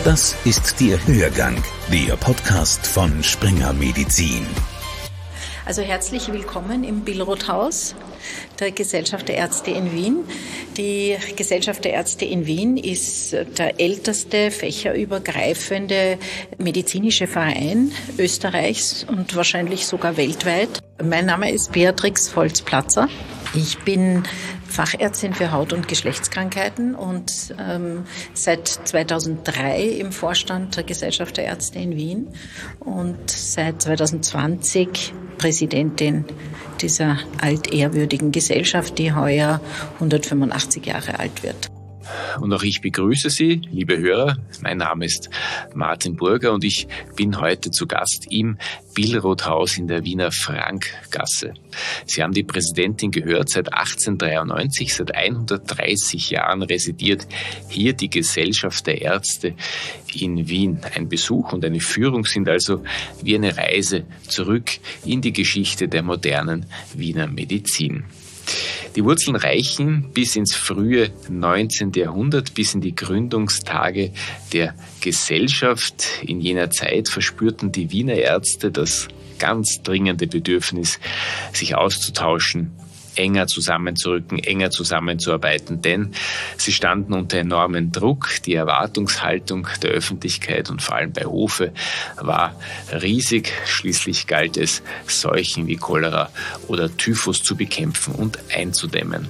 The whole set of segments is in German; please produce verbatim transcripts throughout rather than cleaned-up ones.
Das ist der Hörgang, der Podcast von Springer Medizin. Also herzlich willkommen im Billroth-Haus der Gesellschaft der Ärzte in Wien. Die Gesellschaft der Ärzte in Wien ist der älteste fächerübergreifende medizinische Verein Österreichs und wahrscheinlich sogar weltweit. Mein Name ist Beatrix Volz-Platzer. Ich bin Fachärztin für Haut- und Geschlechtskrankheiten und ähm, seit zweitausenddrei im Vorstand der Gesellschaft der Ärzte in Wien und seit zweitausendzwanzig Präsidentin dieser altehrwürdigen Gesellschaft, die heuer hundertfünfundachtzig Jahre alt wird. Und auch ich begrüße Sie, liebe Hörer. Mein Name ist Martin Burger und ich bin heute zu Gast im Billroth-Haus in der Wiener Frankgasse. Sie haben die Präsidentin gehört, seit achtzehnhundertdreiundneunzig, seit hundertdreißig Jahren residiert hier die Gesellschaft der Ärzte in Wien. Ein Besuch und eine Führung sind also wie eine Reise zurück in die Geschichte der modernen Wiener Medizin. Die Wurzeln reichen bis ins frühe neunzehnte Jahrhundert, bis in die Gründungstage der Gesellschaft. In jener Zeit verspürten die Wiener Ärzte das ganz dringende Bedürfnis, sich auszutauschen, enger zusammenzurücken, enger zusammenzuarbeiten, denn sie standen unter enormem Druck. Die Erwartungshaltung der Öffentlichkeit und vor allem bei Hofe war riesig. Schließlich galt es, Seuchen wie Cholera oder Typhus zu bekämpfen und einzudämmen.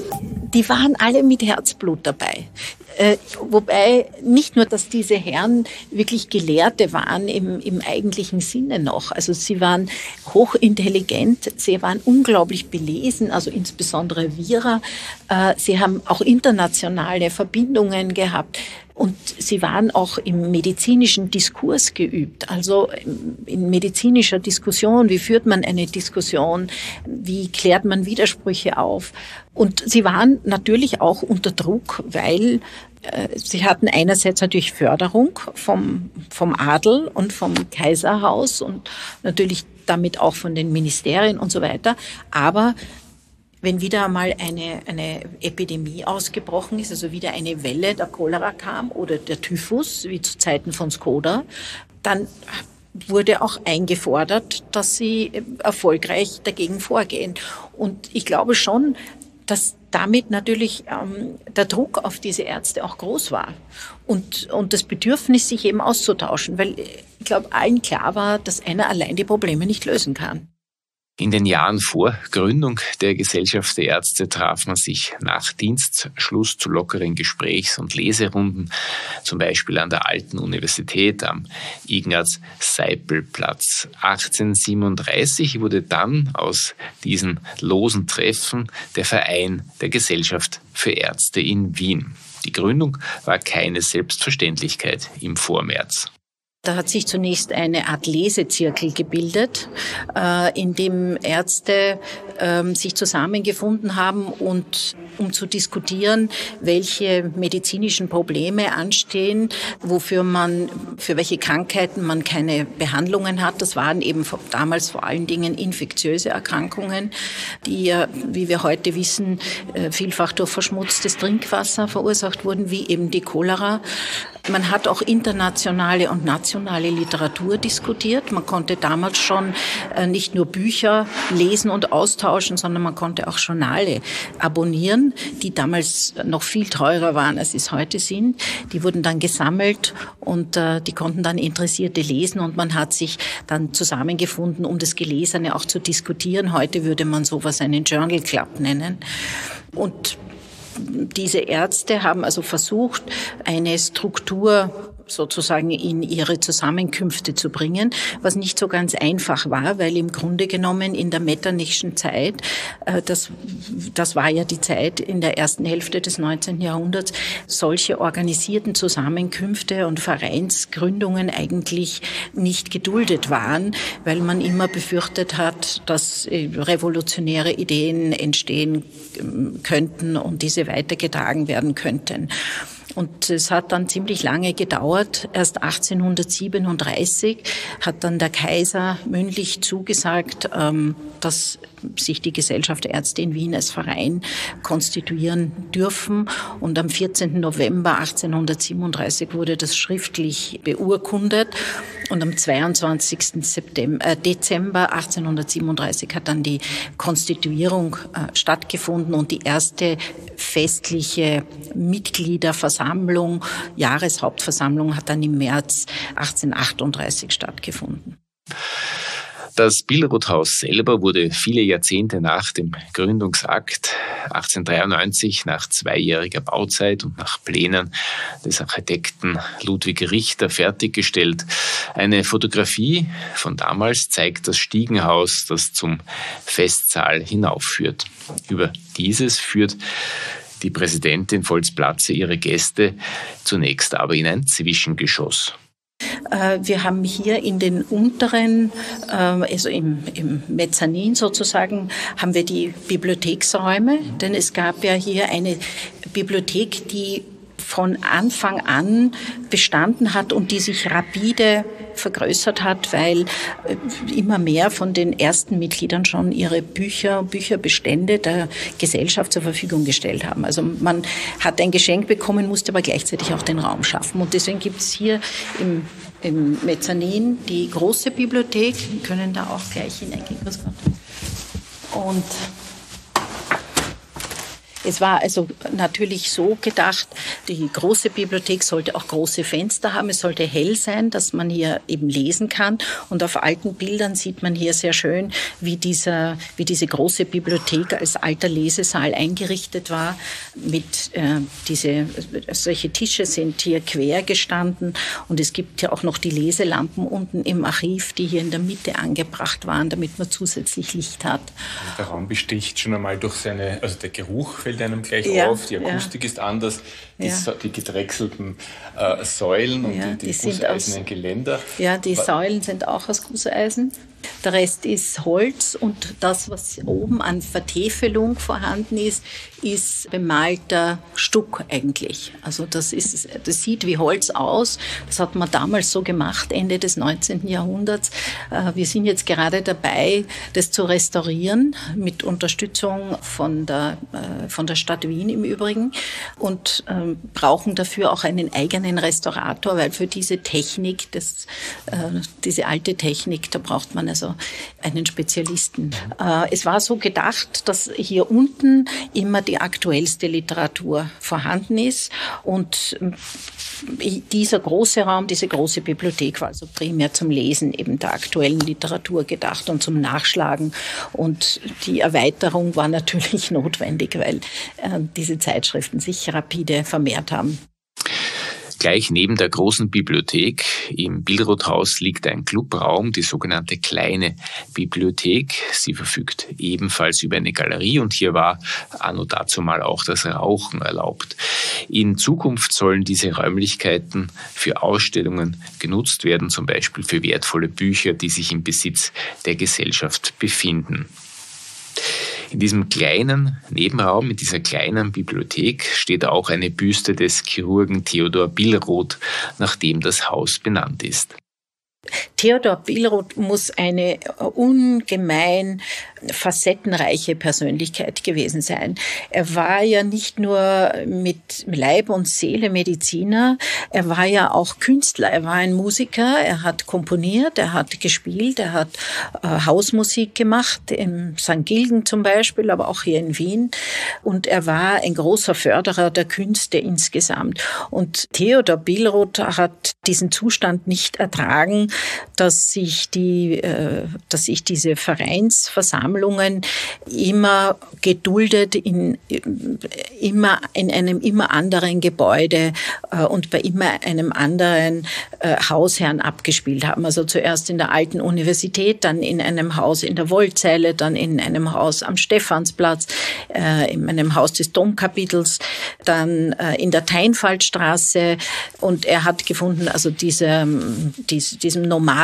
Die waren alle mit Herzblut dabei. Äh, wobei nicht nur, dass diese Herren wirklich Gelehrte waren im, im eigentlichen Sinne noch. Also sie waren hochintelligent, sie waren unglaublich belesen, also insbesondere Wierer. Äh, sie haben auch internationale Verbindungen gehabt. Und sie waren auch im medizinischen Diskurs geübt, also in medizinischer Diskussion. Wie führt man eine Diskussion? Wie klärt man Widersprüche auf? Und sie waren natürlich auch unter Druck, weil äh, sie hatten einerseits natürlich Förderung vom, vom Adel und vom Kaiserhaus und natürlich damit auch von den Ministerien und so weiter. Aber wenn wieder einmal eine, eine Epidemie ausgebrochen ist, also wieder eine Welle der Cholera kam oder der Typhus, wie zu Zeiten von Skoda, dann wurde auch eingefordert, dass sie erfolgreich dagegen vorgehen. Und ich glaube schon, dass damit natürlich ähm, der Druck auf diese Ärzte auch groß war und, und das Bedürfnis, sich eben auszutauschen, weil ich glaube, allen klar war, dass einer allein die Probleme nicht lösen kann. In den Jahren vor Gründung der Gesellschaft der Ärzte traf man sich nach Dienstschluss zu lockeren Gesprächs- und Leserunden, zum Beispiel an der Alten Universität am Ignaz-Seipel-Platz. achtzehnhundertsiebenunddreißig wurde dann aus diesen losen Treffen der Verein der Gesellschaft für Ärzte in Wien. Die Gründung war keine Selbstverständlichkeit im Vormärz. Da hat sich zunächst eine Art Lesezirkel gebildet, äh, in dem Ärzte äh, sich zusammengefunden haben und um zu diskutieren, welche medizinischen Probleme anstehen, wofür man, für welche Krankheiten man keine Behandlungen hat. Das waren eben damals vor allen Dingen infektiöse Erkrankungen, die ja, wie wir heute wissen, äh, vielfach durch verschmutztes Trinkwasser verursacht wurden, wie eben die Cholera. Man hat auch internationale und nationale Literatur diskutiert. Man konnte damals schon äh, nicht nur Bücher lesen und austauschen, sondern man konnte auch Journale abonnieren, die damals noch viel teurer waren, als sie es heute sind. Die wurden dann gesammelt und äh, die konnten dann Interessierte lesen und man hat sich dann zusammengefunden, um das Gelesene auch zu diskutieren. Heute würde man sowas einen Journal Club nennen. Und diese Ärzte haben also versucht, eine Struktur sozusagen in ihre Zusammenkünfte zu bringen, was nicht so ganz einfach war, weil im Grunde genommen in der Metternichschen Zeit, äh, das, das war ja die Zeit in der ersten Hälfte des neunzehnten Jahrhunderts, solche organisierten Zusammenkünfte und Vereinsgründungen eigentlich nicht geduldet waren, weil man immer befürchtet hat, dass revolutionäre Ideen entstehen könnten und diese weitergetragen werden könnten. Und es hat dann ziemlich lange gedauert. Erst achtzehnhundertsiebenunddreißig hat dann der Kaiser mündlich zugesagt, dass sich die Gesellschaft der Ärzte in Wien als Verein konstituieren dürfen. Und am vierzehnten November achtzehnhundertsiebenunddreißig wurde das schriftlich beurkundet. Und am zweiundzwanzigsten Dezember achtzehnhundertsiebenunddreißig hat dann die Konstituierung äh, stattgefunden und die erste festliche Mitgliederversammlung, Jahreshauptversammlung, hat dann im März achtzehnhundertachtunddreißig stattgefunden. Das Billroth-Haus selber wurde viele Jahrzehnte nach dem Gründungsakt achtzehnhundertdreiundneunzig nach zweijähriger Bauzeit und nach Plänen des Architekten Ludwig Richter fertiggestellt. Eine Fotografie von damals zeigt das Stiegenhaus, das zum Festsaal hinaufführt. Über dieses führt die Präsidentin Volz-Platze ihre Gäste zunächst aber in ein Zwischengeschoss. Wir haben hier in den unteren, also im, im Mezzanin sozusagen, haben wir die Bibliotheksräume, denn es gab ja hier eine Bibliothek, die von Anfang an bestanden hat und die sich rapide vergrößert hat, weil immer mehr von den ersten Mitgliedern schon ihre Bücher, Bücherbestände der Gesellschaft zur Verfügung gestellt haben. Also man hat ein Geschenk bekommen, musste aber gleichzeitig auch den Raum schaffen. Und deswegen gibt es hier im, im Mezzanin die große Bibliothek. Wir können da auch gleich hineingehen. Und es war also natürlich so gedacht, die große Bibliothek sollte auch große Fenster haben. Es sollte hell sein, dass man hier eben lesen kann. Und auf alten Bildern sieht man hier sehr schön, wie dieser, wie diese große Bibliothek als alter Lesesaal eingerichtet war. Mit äh, diese solche Tische sind hier quer gestanden. Und es gibt ja auch noch die Leselampen unten im Archiv, die hier in der Mitte angebracht waren, damit man zusätzlich Licht hat. Der Raum besticht schon einmal durch seine, also der Geruch fällt einem gleich ja, auf, die Akustik ja. ist anders, die, ja. so, die gedrechselten äh, Säulen und ja, die, die, die gusseisernen Geländer. Ja, die Was? Säulen sind auch aus Gusseisen. Der Rest ist Holz und das, was oben an Vertäfelung vorhanden ist, ist bemalter Stuck eigentlich. Also das ist, das sieht wie Holz aus. Das hat man damals so gemacht, Ende des neunzehnten Jahrhunderts. Wir sind jetzt gerade dabei, das zu restaurieren, mit Unterstützung von der, von der Stadt Wien im Übrigen und ähm, brauchen dafür auch einen eigenen Restaurator, weil für diese Technik, das, äh, diese alte Technik, da braucht man also einen Spezialisten. Äh, es war so gedacht, dass hier unten immer die aktuellste Literatur vorhanden ist und dieser große Raum, diese große Bibliothek war also primär zum Lesen eben der aktuellen Literatur gedacht und zum Nachschlagen. Und die Erweiterung war natürlich notwendig, weil äh, diese Zeitschriften sich rapide vermehrt haben. Gleich neben der großen Bibliothek im Billroth-Haus liegt ein Clubraum, die sogenannte Kleine Bibliothek. Sie verfügt ebenfalls über eine Galerie und hier war anno dazumal auch das Rauchen erlaubt. In Zukunft sollen diese Räumlichkeiten für Ausstellungen genutzt werden, zum Beispiel für wertvolle Bücher, die sich im Besitz der Gesellschaft befinden. In diesem kleinen Nebenraum, in dieser kleinen Bibliothek, steht auch eine Büste des Chirurgen Theodor Billroth, nach dem das Haus benannt ist. Theodor Billroth muss eine ungemein facettenreiche Persönlichkeit gewesen sein. Er war ja nicht nur mit Leib und Seele Mediziner, er war ja auch Künstler, er war ein Musiker, er hat komponiert, er hat gespielt, er hat äh, Hausmusik gemacht, in Sankt Gilgen zum Beispiel, aber auch hier in Wien. Und er war ein großer Förderer der Künste insgesamt. Und Theodor Billroth hat diesen Zustand nicht ertragen, dass sich die, äh, dass sich diese Vereinsversammlungen immer geduldet in immer in einem immer anderen Gebäude äh, und bei immer einem anderen äh, Hausherrn abgespielt haben. Also zuerst in der alten Universität, dann in einem Haus in der Wollzeile, dann in einem Haus am Stephansplatz, äh, in einem Haus des Domkapitels, dann äh, in der Teinfaltstraße. Und er hat gefunden, also diese, diese, diesem Nomaden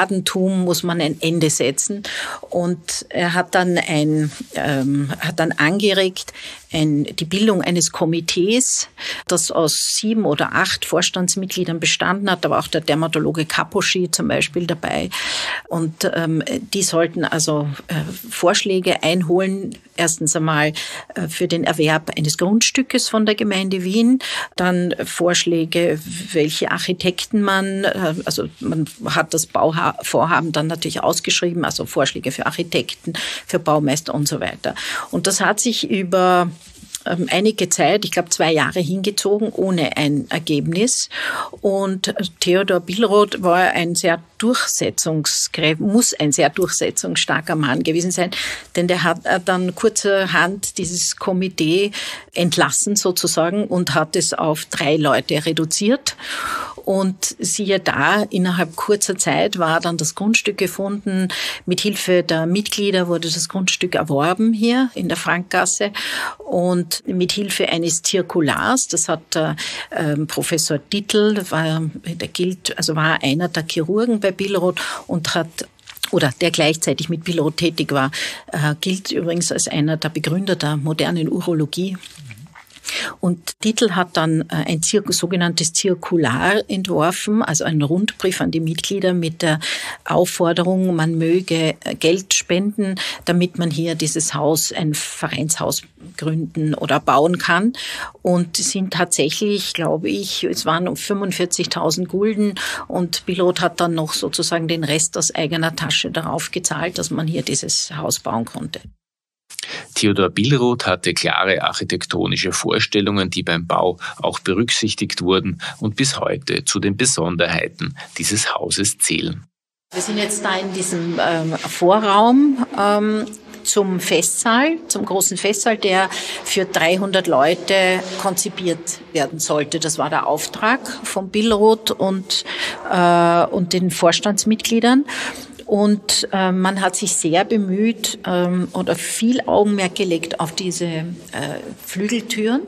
Nomadentum muss man ein Ende setzen. Und er hat dann ein, ähm, hat dann angeregt, ein, die Bildung eines Komitees, das aus sieben oder acht Vorstandsmitgliedern bestanden hat. Da war auch der Dermatologe Kaposchi zum Beispiel dabei. Und ähm, die sollten also äh, Vorschläge einholen. Erstens einmal äh, für den Erwerb eines Grundstückes von der Gemeinde Wien. Dann Vorschläge, welche Architekten man, äh, also man hat das Bauvorhaben dann natürlich ausgeschrieben, also Vorschläge für Architekten, für Baumeister und so weiter. Und das hat sich über einige Zeit, ich glaube zwei Jahre hingezogen, ohne ein Ergebnis. Und Theodor Billroth war ein sehr durchsetzungskräftig, muss ein sehr durchsetzungsstarker Mann gewesen sein, denn der hat dann kurzerhand dieses Komitee entlassen sozusagen und hat es auf drei Leute reduziert. Und siehe da, innerhalb kurzer Zeit war dann das Grundstück gefunden. Mit Hilfe der Mitglieder wurde das Grundstück erworben hier in der Frankgasse. Und mit Hilfe eines Zirkulars, das hat der äh, Professor Dittl, war, der gilt, also war einer der Chirurgen bei Billroth und hat oder der gleichzeitig mit Billroth tätig war, äh, gilt übrigens als einer der Begründer der modernen Urologie. Und Dittl hat dann ein Zir- sogenanntes Zirkular entworfen, also einen Rundbrief an die Mitglieder mit der Aufforderung, man möge Geld spenden, damit man hier dieses Haus, ein Vereinshaus gründen oder bauen kann. Und sind tatsächlich, glaube ich, es waren um fünfundvierzigtausend Gulden und Billroth hat dann noch sozusagen den Rest aus eigener Tasche darauf gezahlt, dass man hier dieses Haus bauen konnte. Theodor Billroth hatte klare architektonische Vorstellungen, die beim Bau auch berücksichtigt wurden und bis heute zu den Besonderheiten dieses Hauses zählen. Wir sind jetzt da in diesem ähm, Vorraum ähm, zum Festsaal, zum großen Festsaal, der für dreihundert Leute konzipiert werden sollte. Das war der Auftrag von Billroth und, äh, und den Vorstandsmitgliedern. Und äh, man hat sich sehr bemüht ähm, oder viel Augenmerk gelegt auf diese äh, Flügeltüren,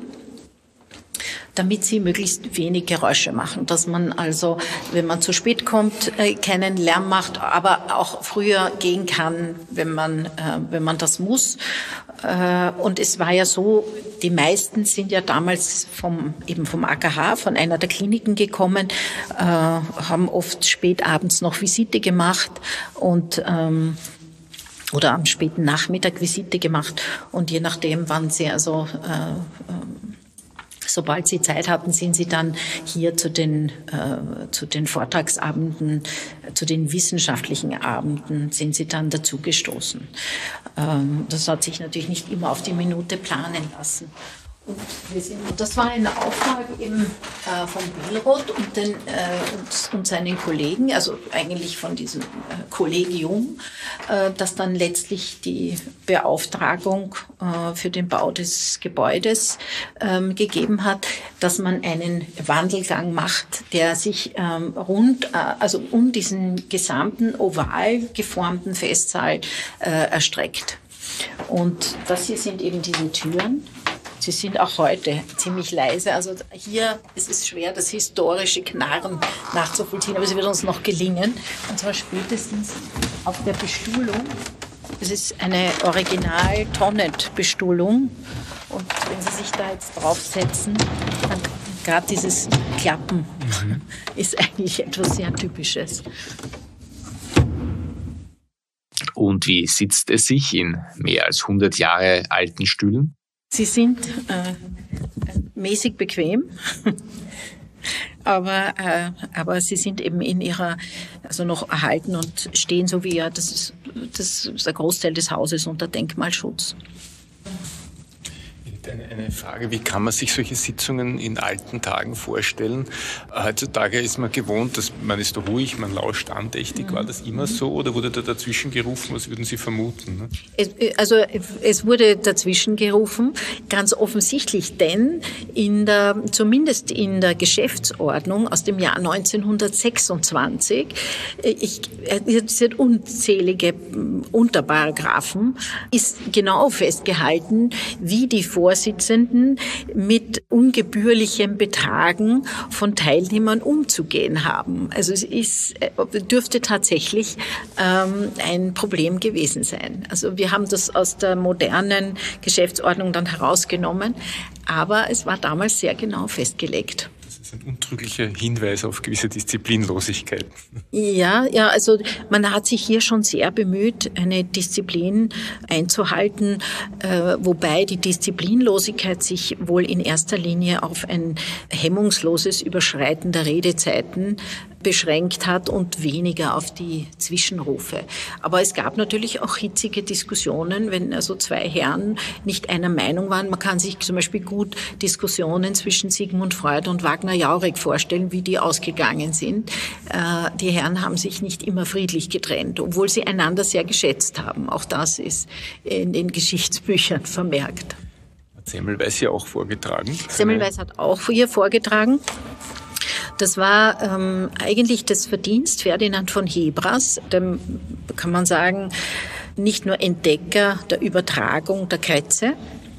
damit sie möglichst wenig Geräusche machen, dass man also, wenn man zu spät kommt, äh, keinen Lärm macht, aber auch früher gehen kann, wenn man, äh, wenn man das muss. Äh, und es war ja so, die meisten sind ja damals vom, eben vom A K H, von einer der Kliniken gekommen, äh, haben oft spät abends noch Visite gemacht und, ähm, oder am späten Nachmittag Visite gemacht und je nachdem, wann sie also, äh, sobald sie Zeit hatten, sind sie dann hier zu den, äh, zu den Vortragsabenden, äh, zu den wissenschaftlichen Abenden, sind sie dann dazugestoßen. Ähm, das hat sich natürlich nicht immer auf die Minute planen lassen. Und, wir sind, und das war eine Auftrag eben äh, von Billroth und, den, äh, und, und seinen Kollegen, also eigentlich von diesem äh, Kollegium, äh, das dann letztlich die Beauftragung äh, für den Bau des Gebäudes ähm, gegeben hat, dass man einen Wandelgang macht, der sich ähm, rund, äh, also um diesen gesamten oval geformten Festsaal äh, erstreckt. Und das hier sind eben diese Türen. Sie sind auch heute ziemlich leise. Also hier ist es schwer, das historische Knarren nachzuvollziehen, aber es wird uns noch gelingen. Und zwar spätestens auf der Bestuhlung. Das ist eine Original-Tonnet-Bestuhlung. Und wenn Sie sich da jetzt draufsetzen, dann gerade dieses Klappen mhm. ist eigentlich etwas sehr Typisches. Und wie sitzt es sich in mehr als hundert Jahre alten Stühlen? Sie sind äh, mäßig bequem, aber, äh, aber sie sind eben in ihrer, also noch erhalten und stehen so wie ja, das ist, das ist der Großteil des Hauses unter Denkmalschutz. Eine, eine Frage, wie kann man sich solche Sitzungen in alten Tagen vorstellen? Heutzutage ist man gewohnt, dass man ist ruhig, man lauscht andächtig. War das immer so oder wurde da dazwischen gerufen? Was würden Sie vermuten? Es, also es wurde dazwischen gerufen, ganz offensichtlich, denn in der, zumindest in der Geschäftsordnung aus dem Jahr neunzehnhundertsechsundzwanzig, ich, es sind unzählige Unterparagraphen, ist genau festgehalten, wie die Vorsitzenden Vorsitzenden mit ungebührlichem Betragen von Teilnehmern umzugehen haben. Also es ist, dürfte tatsächlich ähm, ein Problem gewesen sein. Also wir haben das aus der modernen Geschäftsordnung dann herausgenommen, aber es war damals sehr genau festgelegt. Das ist ein untrüglicher Hinweis auf gewisse Disziplinlosigkeit. Ja, ja, also man hat sich hier schon sehr bemüht, eine Disziplin einzuhalten, äh, wobei die Disziplinlosigkeit sich wohl in erster Linie auf ein hemmungsloses Überschreiten der Redezeiten beschränkt hat und weniger auf die Zwischenrufe. Aber es gab natürlich auch hitzige Diskussionen, wenn also zwei Herren nicht einer Meinung waren. Man kann sich zum Beispiel gut Diskussionen zwischen Sigmund Freud und Wagner Jauregg vorstellen, wie die ausgegangen sind. Die Herren haben sich nicht immer friedlich getrennt, obwohl sie einander sehr geschätzt haben. Auch das ist in den Geschichtsbüchern vermerkt. Hat Semmelweis hier auch vorgetragen? Semmelweis hat auch hier vorgetragen. Das war ähm, eigentlich das Verdienst Ferdinand von Hebras, dem, kann man sagen, nicht nur Entdecker der Übertragung der Krätze,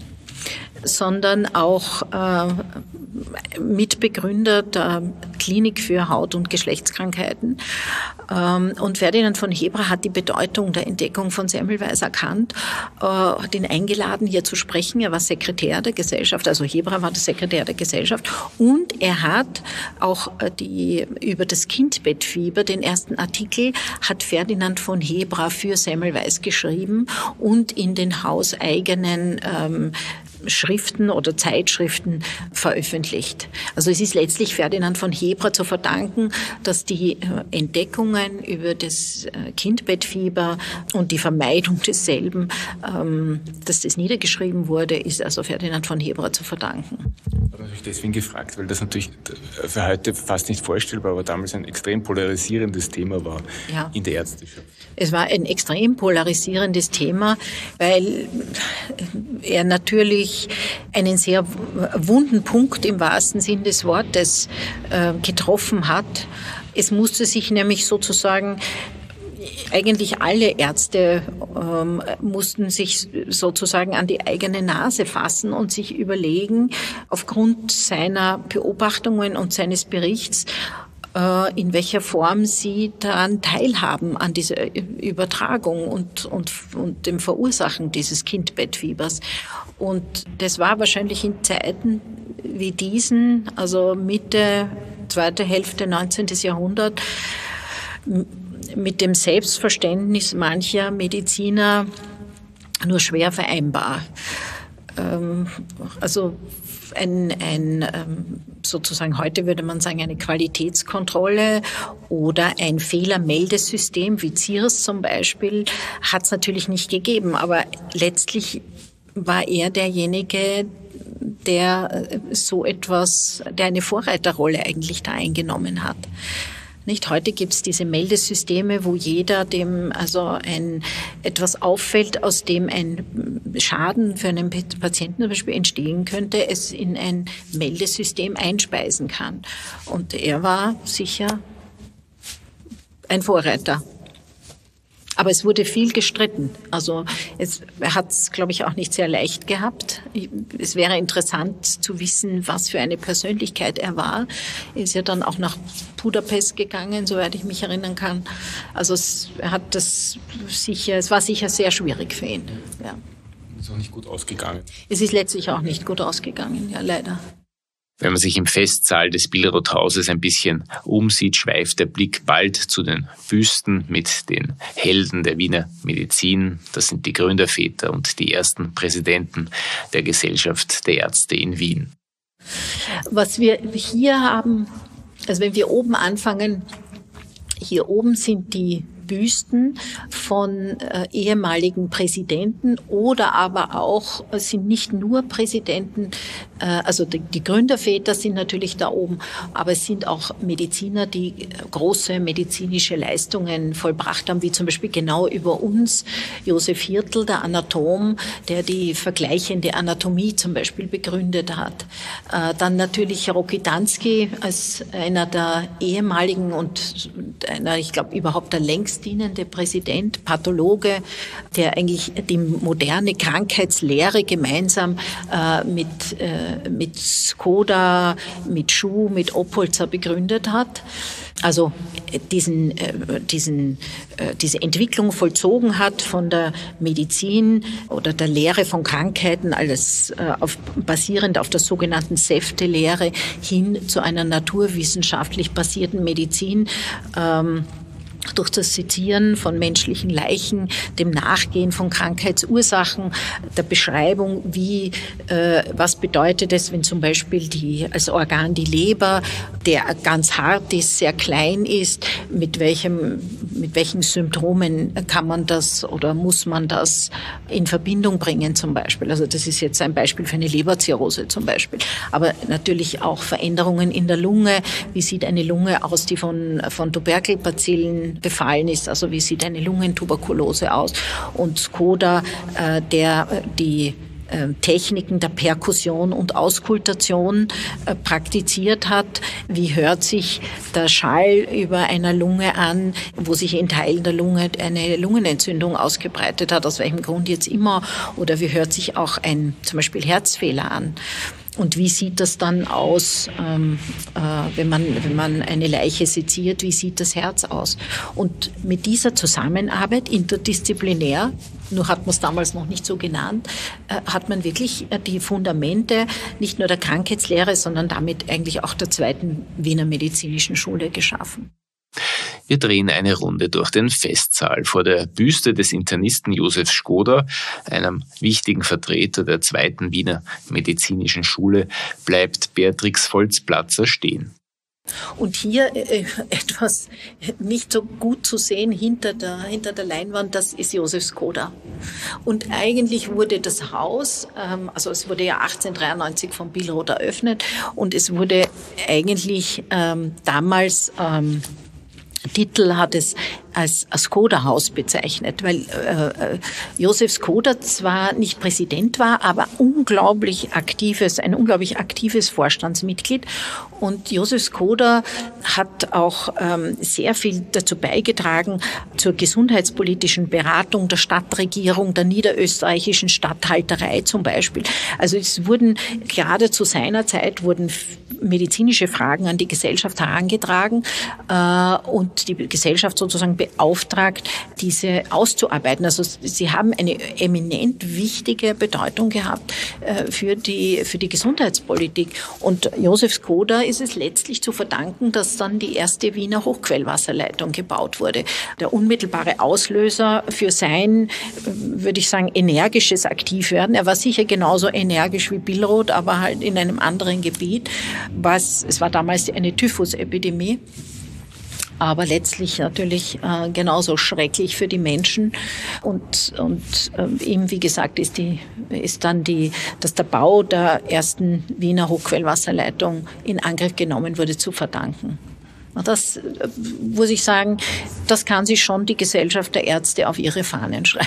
sondern auch äh, Mitbegründer der Klinik für Haut- und Geschlechtskrankheiten. Ähm, und Ferdinand von Hebra hat die Bedeutung der Entdeckung von Semmelweis erkannt, äh, hat ihn eingeladen, hier zu sprechen. Er war Sekretär der Gesellschaft, also Hebra war der Sekretär der Gesellschaft. Und er hat auch die, über das Kindbettfieber, den ersten Artikel, hat Ferdinand von Hebra für Semmelweis geschrieben und in den hauseigenen ähm, Schriften oder Zeitschriften veröffentlicht. Also es ist letztlich Ferdinand von Hebra zu verdanken, dass die Entdeckungen über das Kindbettfieber und die Vermeidung desselben, dass das niedergeschrieben wurde, ist also Ferdinand von Hebra zu verdanken. Ich habe natürlich deswegen gefragt, weil das natürlich für heute fast nicht vorstellbar, aber damals ein extrem polarisierendes Thema war, ja, in der Ärzteschaft. Es war ein extrem polarisierendes Thema, weil er natürlich einen sehr wunden Punkt im wahrsten Sinn des Wortes äh, getroffen hat. Es musste sich nämlich sozusagen eigentlich alle Ärzte ähm, mussten sich sozusagen an die eigene Nase fassen und sich überlegen, aufgrund seiner Beobachtungen und seines Berichts, äh, in welcher Form sie daran teilhaben an dieser Übertragung und, und, und dem Verursachen dieses Kindbettfiebers. Und das war wahrscheinlich in Zeiten wie diesen, also Mitte, zweite Hälfte neunzehnten. Jahrhundert, mit dem Selbstverständnis mancher Mediziner nur schwer vereinbar. Also ein, ein sozusagen heute würde man sagen eine Qualitätskontrolle oder ein Fehlermeldesystem wie C I R S zum Beispiel hat es natürlich nicht gegeben, aber letztlich war er derjenige, der so etwas, der eine Vorreiterrolle eigentlich da eingenommen hat. Nicht heute gibt es diese Meldesysteme, wo jeder, dem also ein etwas auffällt, aus dem ein Schaden für einen Patienten zum Beispiel entstehen könnte, es in ein Meldesystem einspeisen kann. Und er war sicher ein Vorreiter. Aber es wurde viel gestritten. Also es, er hat es, glaube ich, auch nicht sehr leicht gehabt. Es wäre interessant zu wissen, was für eine Persönlichkeit er war. Er ist ja dann auch nach Budapest gegangen, soweit ich mich erinnern kann. Also es, er hat das sicher, es war sicher sehr schwierig für ihn. Ja. Es ist auch nicht gut ausgegangen. Es ist letztlich auch nicht gut ausgegangen, ja, leider. Wenn man sich im Festsaal des Billroth-Hauses ein bisschen umsieht, schweift der Blick bald zu den Büsten mit den Helden der Wiener Medizin. Das sind die Gründerväter und die ersten Präsidenten der Gesellschaft der Ärzte in Wien. Was wir hier haben, also wenn wir oben anfangen, hier oben sind die Büsten von äh, ehemaligen Präsidenten oder aber auch, es sind nicht nur Präsidenten, äh, also die, die Gründerväter sind natürlich da oben, aber es sind auch Mediziner, die große medizinische Leistungen vollbracht haben, wie zum Beispiel genau über uns Josef Hirtl, der Anatom, der die vergleichende Anatomie zum Beispiel begründet hat. Äh, dann natürlich Rokitansky als einer der ehemaligen und einer, ich glaube, überhaupt der längsten dienende Präsident, Pathologe, der eigentlich die moderne Krankheitslehre gemeinsam äh, mit, äh, mit Skoda, mit Schuh, mit Oppolzer begründet hat. Also diesen, äh, diesen, äh, diese Entwicklung vollzogen hat von der Medizin oder der Lehre von Krankheiten, alles äh, auf, basierend auf der sogenannten Säftelehre hin zu einer naturwissenschaftlich basierten Medizin. Ähm, durch das Sezieren von menschlichen Leichen, dem Nachgehen von Krankheitsursachen, der Beschreibung, wie, äh, was bedeutet es, wenn zum Beispiel die, als Organ die Leber, der ganz hart ist, sehr klein ist, mit welchem, mit welchen Symptomen kann man das oder muss man das in Verbindung bringen zum Beispiel. Also das ist jetzt ein Beispiel für eine Leberzirrhose zum Beispiel. Aber natürlich auch Veränderungen in der Lunge. Wie sieht eine Lunge aus, die von, von Tuberkelbazillen befallen ist, also wie sieht eine Lungentuberkulose aus, und Skoda, äh, der die äh, Techniken der Perkussion und Auskultation äh, praktiziert hat. Wie hört sich der Schall über einer Lunge an, wo sich in Teilen der Lunge eine Lungenentzündung ausgebreitet hat, aus welchem Grund jetzt immer, oder wie hört sich auch ein zum Beispiel Herzfehler an. Und wie sieht das dann aus, ähm, äh, wenn man, wenn man eine Leiche seziert, wie sieht das Herz aus? Und mit dieser Zusammenarbeit, interdisziplinär, nur hat man es damals noch nicht so genannt, äh, hat man wirklich äh, die Fundamente nicht nur der Krankheitslehre, sondern damit eigentlich auch der zweiten Wiener Medizinischen Schule geschaffen. Wir drehen eine Runde durch den Festsaal. Vor der Büste des Internisten Josef Skoda, einem wichtigen Vertreter der zweiten Wiener Medizinischen Schule, bleibt Beatrix Volzplatzer stehen. Und hier äh, etwas nicht so gut zu sehen hinter der, hinter der Leinwand, das ist Josef Skoda. Und eigentlich wurde das Haus, ähm, also es wurde ja achtzehnhundertdreiundneunzig von Billroth eröffnet, und es wurde eigentlich ähm, damals... Ähm, Titel hat es als Skoda-Haus bezeichnet, weil äh, Josef Skoda zwar nicht Präsident war, aber unglaublich aktives, ein unglaublich aktives Vorstandsmitglied. Und Josef Skoda hat auch ähm, sehr viel dazu beigetragen zur gesundheitspolitischen Beratung der Stadtregierung, der niederösterreichischen Statthalterei zum Beispiel. Also es wurden gerade zu seiner Zeit wurden medizinische Fragen an die Gesellschaft herangetragen äh, und die Gesellschaft sozusagen beauftragt, diese auszuarbeiten. Also sie haben eine eminent wichtige Bedeutung gehabt äh, für die für die Gesundheitspolitik. Und Josef Skoda ist es letztlich zu verdanken, dass dann die erste Wiener Hochquellwasserleitung gebaut wurde. Der unmittelbare Auslöser für sein, würde ich sagen, energisches Aktivwerden. Er war sicher genauso energisch wie Billroth, aber halt in einem anderen Gebiet. Was, es war damals eine Typhusepidemie. Aber letztlich natürlich äh, genauso schrecklich für die Menschen. Und, und äh, ihm, wie gesagt, ist, die, ist dann die, dass der Bau der ersten Wiener Hochquellwasserleitung in Angriff genommen wurde, zu verdanken. Und das äh, muss ich sagen, das kann sich schon die Gesellschaft der Ärzte auf ihre Fahnen schreiben.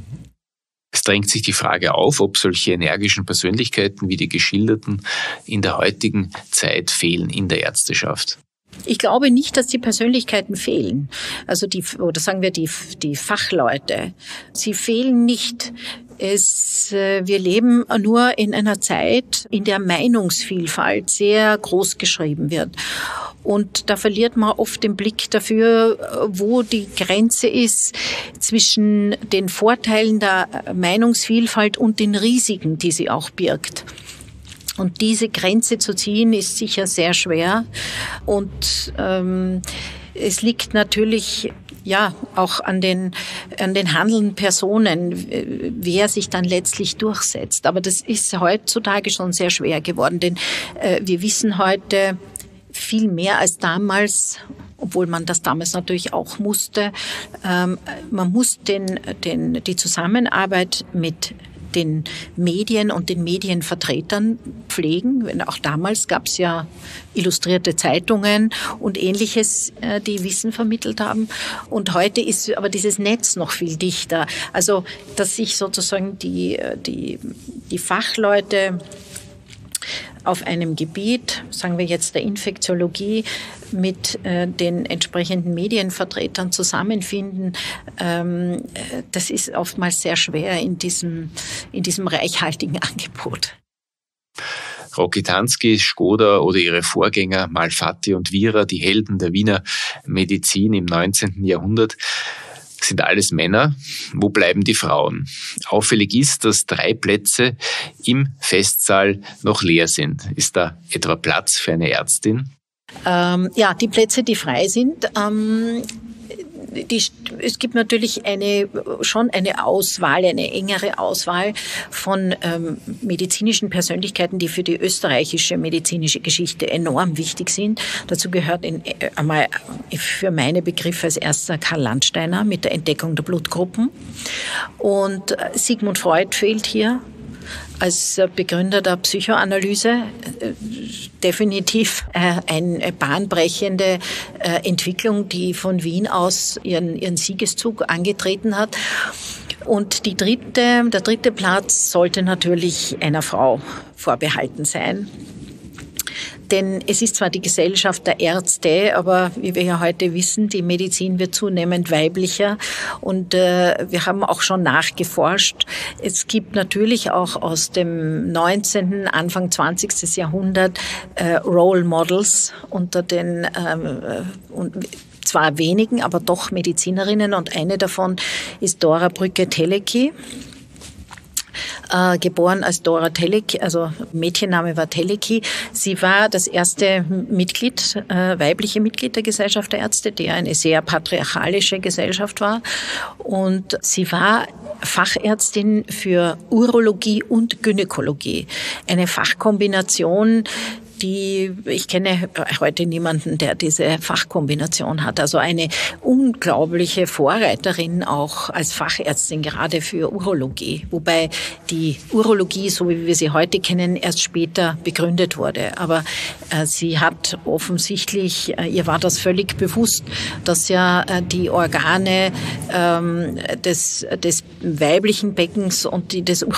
Es drängt sich die Frage auf, ob solche energischen Persönlichkeiten wie die geschilderten in der heutigen Zeit fehlen in der Ärzteschaft. Ich glaube nicht, dass die Persönlichkeiten fehlen. Also die, oder sagen wir die, die Fachleute. Sie fehlen nicht. Es, wir leben nur in einer Zeit, in der Meinungsvielfalt sehr groß geschrieben wird. Und da verliert man oft den Blick dafür, wo die Grenze ist zwischen den Vorteilen der Meinungsvielfalt und den Risiken, die sie auch birgt. Und diese Grenze zu ziehen, ist sicher sehr schwer. Und ähm, es liegt natürlich ja auch an den an den handelnden Personen, wer sich dann letztlich durchsetzt. Aber das ist heutzutage schon sehr schwer geworden, denn äh, wir wissen heute viel mehr als damals, obwohl man das damals natürlich auch musste. Ähm, man muss den den die Zusammenarbeit mit den Medien und den Medienvertretern pflegen. Auch damals gab es ja illustrierte Zeitungen und Ähnliches, die Wissen vermittelt haben. Und heute ist aber dieses Netz noch viel dichter. Also, dass sich sozusagen die, die, die Fachleute auf einem Gebiet, sagen wir jetzt der Infektiologie, mit äh, den entsprechenden Medienvertretern zusammenfinden. Ähm, das ist oftmals sehr schwer in diesem, in diesem reichhaltigen Angebot. Rokitansky, Škoda oder ihre Vorgänger Malfatti und Wierer, die Helden der Wiener Medizin im neunzehnten Jahrhundert, sind alles Männer. Wo bleiben die Frauen? Auffällig ist, dass drei Plätze im Festsaal noch leer sind. Ist da etwa Platz für eine Ärztin? Ähm, ja, die Plätze, die frei sind, ähm, Die, es gibt natürlich eine, schon eine Auswahl, eine engere Auswahl von ähm, medizinischen Persönlichkeiten, die für die österreichische medizinische Geschichte enorm wichtig sind. Dazu gehört in, äh, einmal für meine Begriffe als erster Karl Landsteiner mit der Entdeckung der Blutgruppen. Und Sigmund Freud fehlt hier als Begründer der Psychoanalyse. Definitiv eine bahnbrechende Entwicklung, die von Wien aus ihren, ihren Siegeszug angetreten hat. Und die dritte, der dritte Platz sollte natürlich einer Frau vorbehalten sein. Denn es ist zwar die Gesellschaft der Ärzte, aber wie wir ja heute wissen, die Medizin wird zunehmend weiblicher und äh, wir haben auch schon nachgeforscht. Es gibt natürlich auch aus dem neunzehnten, Anfang zwanzigsten Jahrhundert äh, Role Models unter den ähm, und zwar wenigen, aber doch Medizinerinnen und eine davon ist Dora Brücke-Teleki. Äh, geboren als Dora Teleki, also Mädchenname war Teleki. Sie war das erste Mitglied, äh, weibliche Mitglied der Gesellschaft der Ärzte, die eine sehr patriarchalische Gesellschaft war. Und sie war Fachärztin für Urologie und Gynäkologie. Eine Fachkombination, die, ich kenne heute niemanden, der diese Fachkombination hat. Also eine unglaubliche Vorreiterin auch als Fachärztin, gerade für Urologie. Wobei die Urologie, so wie wir sie heute kennen, erst später begründet wurde. Aber äh, sie hat offensichtlich, äh, ihr war das völlig bewusst, dass ja äh, die Organe ähm, des, des weiblichen Beckens und die des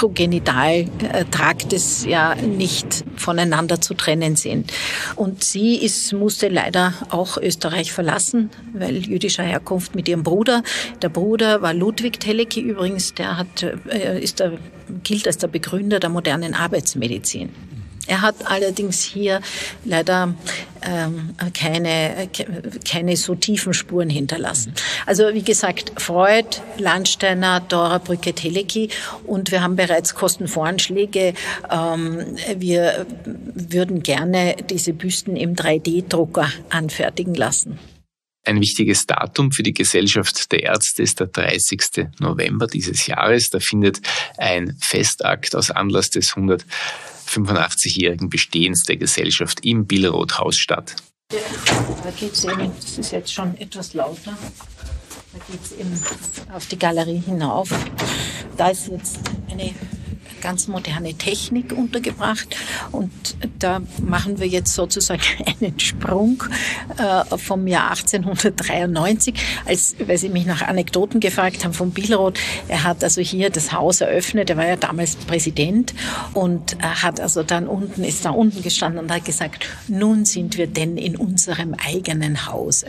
Urogenitaltraktes ja nicht voneinander zu trennen sind. Und sie ist, musste leider auch Österreich verlassen, weil jüdischer Herkunft, mit ihrem Bruder. Der Bruder war Ludwig Teleki übrigens, der hat, ist der, gilt als der Begründer der modernen Arbeitsmedizin. Er hat allerdings hier leider ähm, keine, keine so tiefen Spuren hinterlassen. Also wie gesagt, Freud, Landsteiner, Dora Brücke-Teleki und wir haben bereits Kostenvoranschläge. Ähm, wir würden gerne diese Büsten im drei D Drucker anfertigen lassen. Ein wichtiges Datum für die Gesellschaft der Ärzte ist der dreißigsten November dieses Jahres. Da findet ein Festakt aus Anlass des hundertfünfundachtzig-jährigen Bestehens der Gesellschaft im Billroth-Haus statt. Da geht's eben, das ist jetzt schon etwas lauter, da geht's eben auf die Galerie hinauf. Da ist jetzt eine ganz moderne Technik untergebracht und da machen wir jetzt sozusagen einen Sprung äh, vom Jahr achtzehnhundertdreiundneunzig, als, weil Sie mich nach Anekdoten gefragt haben von Billroth. Er hat also hier das Haus eröffnet, er war ja damals Präsident und er hat also dann unten, ist da unten gestanden und hat gesagt, nun sind wir denn in unserem eigenen Hause.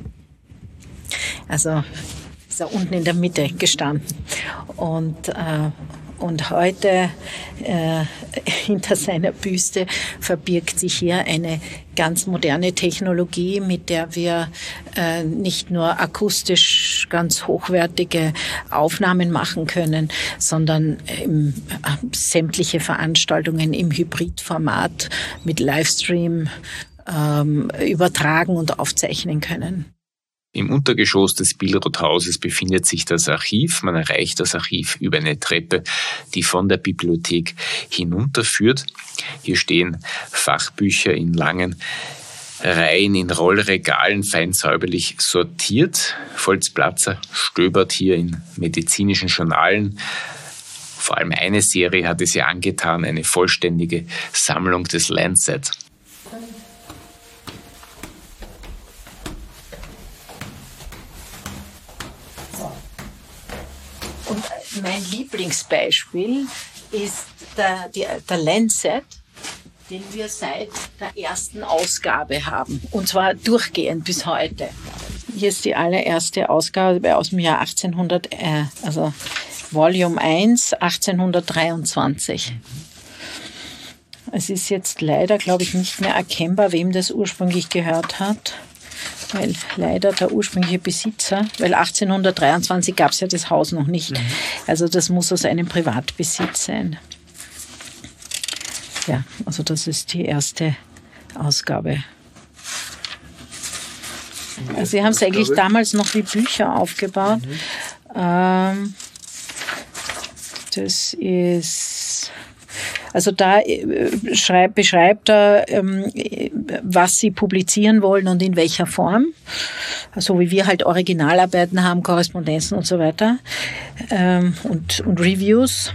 Also ist er unten in der Mitte gestanden und äh, Und heute äh, hinter seiner Büste verbirgt sich hier eine ganz moderne Technologie, mit der wir äh, nicht nur akustisch ganz hochwertige Aufnahmen machen können, sondern im, äh, sämtliche Veranstaltungen im Hybridformat mit Livestream ähm, übertragen und aufzeichnen können. Im Untergeschoss des Billroth-Hauses befindet sich das Archiv. Man erreicht das Archiv über eine Treppe, die von der Bibliothek hinunterführt. Hier stehen Fachbücher in langen Reihen, in Rollregalen, fein säuberlich sortiert. Volz-Platzer stöbert hier in medizinischen Journalen. Vor allem eine Serie hat es ja angetan, eine vollständige Sammlung des Lancet. Mein Lieblingsbeispiel ist der, die, der Lancet. den wir seit der ersten Ausgabe haben. Und zwar durchgehend bis heute. Hier ist die allererste Ausgabe aus dem Jahr achtzehnhundert, äh, also Volume eins, achtzehnhundertdreiundzwanzig. Es ist jetzt leider, glaube ich, nicht mehr erkennbar, wem das ursprünglich gehört hat. Weil leider der ursprüngliche Besitzer, weil achtzehnhundertdreiundzwanzig gab es ja das Haus noch nicht. Also das muss aus einem Privatbesitz sein. Ja, also das ist die erste Ausgabe. Also sie haben es eigentlich damals noch wie Bücher aufgebaut. Mhm. Ähm, das ist, also da äh, schreib, beschreibt er, ähm, was sie publizieren wollen und in welcher Form. So wie wir halt Originalarbeiten haben, Korrespondenzen und so weiter. Ähm, und, und Reviews.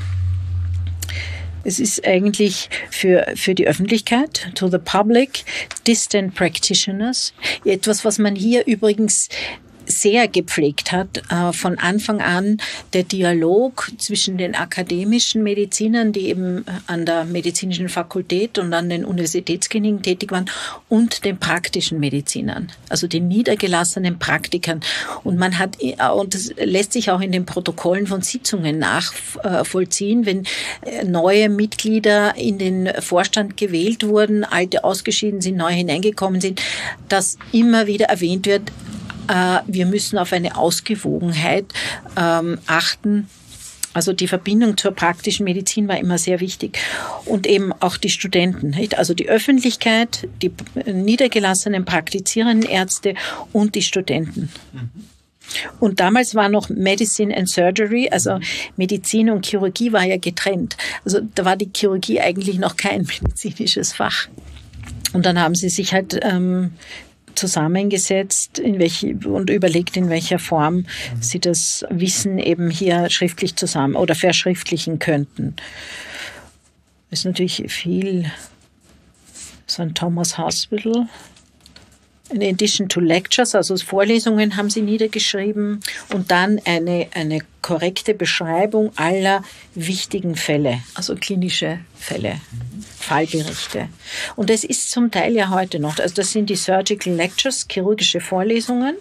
Es ist eigentlich für, für die Öffentlichkeit, to the public, distant practitioners. Etwas, was man hier übrigens sehr gepflegt hat, äh, von Anfang an der Dialog zwischen den akademischen Medizinern, die eben an der medizinischen Fakultät und an den Universitätskliniken tätig waren, und den praktischen Medizinern, also den niedergelassenen Praktikern. Und man hat, und das lässt sich auch in den Protokollen von Sitzungen nachvollziehen, wenn neue Mitglieder in den Vorstand gewählt wurden, alte ausgeschieden sind, neu hineingekommen sind, dass immer wieder erwähnt wird, wir müssen auf eine Ausgewogenheit ähm, achten. Also die Verbindung zur praktischen Medizin war immer sehr wichtig. Und eben auch die Studenten, nicht? Also die Öffentlichkeit, die niedergelassenen praktizierenden Ärzte und die Studenten. Mhm. Und damals war noch Medicine and Surgery, also Medizin und Chirurgie war ja getrennt. Also da war die Chirurgie eigentlich noch kein medizinisches Fach. Und dann haben sie sich halt ähm, zusammengesetzt in welche, und überlegt, in welcher Form mhm. sie das Wissen eben hier schriftlich zusammen oder verschriftlichen könnten. Das ist natürlich viel Sankt Thomas Hospital. In addition to lectures, also Vorlesungen haben sie niedergeschrieben und dann eine, eine korrekte Beschreibung aller wichtigen Fälle, also klinische Fälle, Fallberichte. Und das ist zum Teil ja heute noch, also das sind die Surgical Lectures, chirurgische Vorlesungen.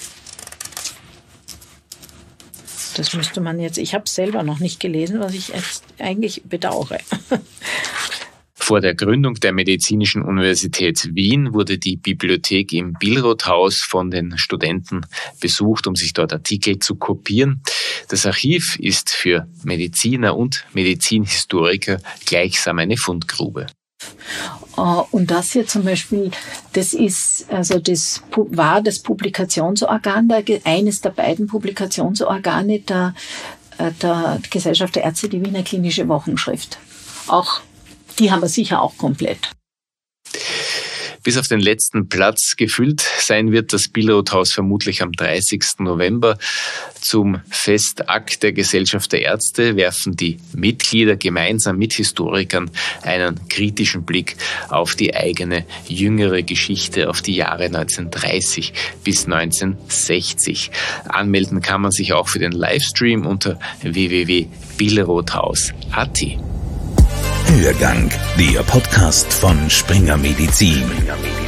Das müsste man jetzt, ich habe es selber noch nicht gelesen, was ich jetzt eigentlich bedauere. Vor der Gründung der Medizinischen Universität Wien wurde die Bibliothek im Billroth-Haus von den Studenten besucht, um sich dort Artikel zu kopieren. Das Archiv ist für Mediziner und Medizinhistoriker gleichsam eine Fundgrube. Und das hier zum Beispiel, das ist, also das war das Publikationsorgan, eines der beiden Publikationsorgane der, der Gesellschaft der Ärzte, die Wiener Klinische Wochenschrift. Auch die haben wir sicher auch komplett. Bis auf den letzten Platz gefüllt sein wird das Billroth-Haus vermutlich am dreißigsten November. Zum Festakt der Gesellschaft der Ärzte werfen die Mitglieder gemeinsam mit Historikern einen kritischen Blick auf die eigene jüngere Geschichte, auf die Jahre neunzehnhundertdreißig bis neunzehnhundertsechzig. Anmelden kann man sich auch für den Livestream unter w w w punkt billrothhaus punkt a t. Hörgang, der Podcast von Springer Medizin.